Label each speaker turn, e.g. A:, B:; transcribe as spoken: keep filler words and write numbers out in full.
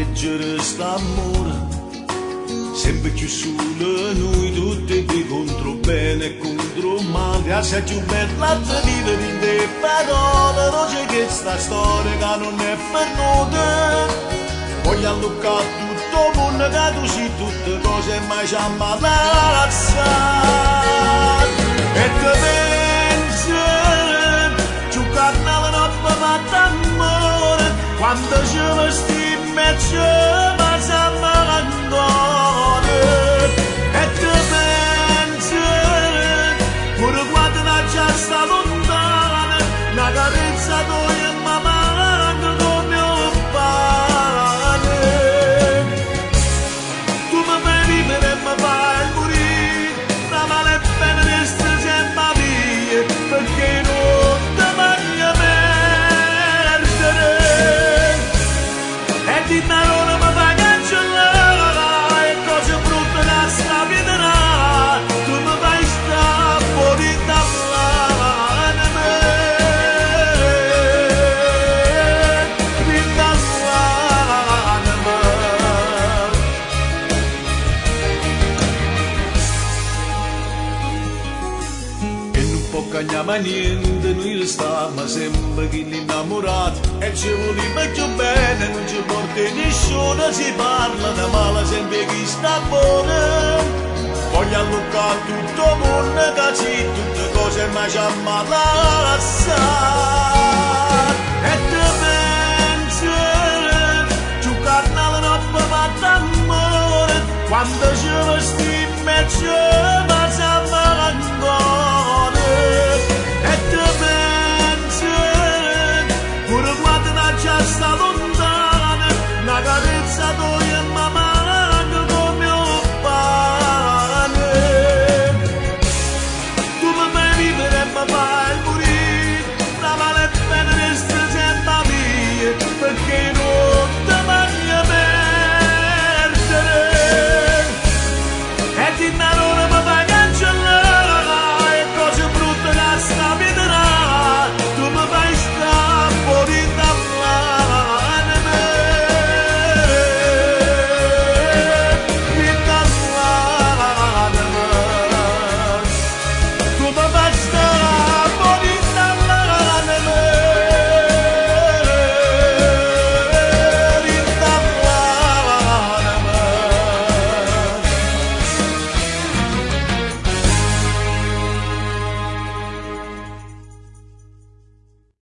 A: leggere st'amore, sempre più solo noi tutti di contro bene e contro male, assai più bella da vivere in te parole, non c'è che sta storia che non è per noi. Voglio alloccare tutto il mondo che tu sei tutte cose mai ci ammalazza. E te pensi, giocare nella notte fatta amore, quando ci vestimmo e ci passiamo ancora. E te pensi, pure quando la già sta lontana, una carezza tua in mamma manca come un pane. Tu mi fai vivere e mi fai morire, la male bene resta sempre via, perché non ti voglio perdere. E di non mi fai cancellare, e cose brutte da sta vita, tu mi fai stare fuori dall'anima. E non può cambiare niente, noi restiamo sempre chi innamorati e ci vogliamo più bene, non ci porta nessuno, si parla di male sempre chi sta buono. Voglio alloccare tutto il mondo che c'è, tutte cose ma ci ammalazza. E te pensi, giocare nella notte fatta amore, quando ci vestimmo e ci